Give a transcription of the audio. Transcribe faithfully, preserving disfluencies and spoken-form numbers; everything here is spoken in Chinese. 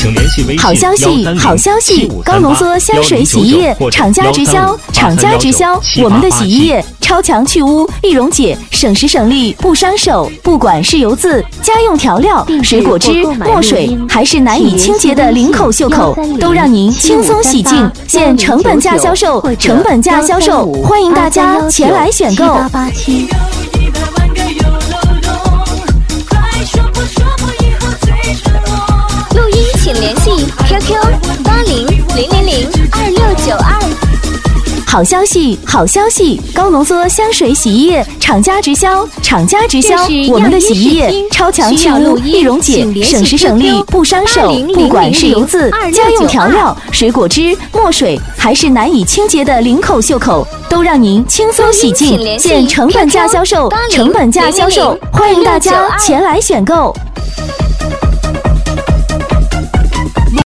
请联系微信。 好消息，好消息！高浓缩香水洗衣液厂家直销，厂家直销，我们的洗衣液超强去污、易溶解，省时省力，不伤手。不管是油渍、家用调料、水果汁、墨水，还是难以清洁的领口、袖口，都让您轻松洗净。现成本价销售，成本价销售，欢迎大家前来选购。 录音请联系 Q Q 八零零零零二六九二。 好消息，好消息！高浓缩香水洗衣液厂家直销，厂家直销，我们的洗衣液超强去污、易溶解，省时省力，不伤手。不管是油渍、家用调料、水果汁、墨水，还是难以清洁的领口、袖口，都让您轻松洗净。现成本价销售，成本价销售，欢迎大家前来选购。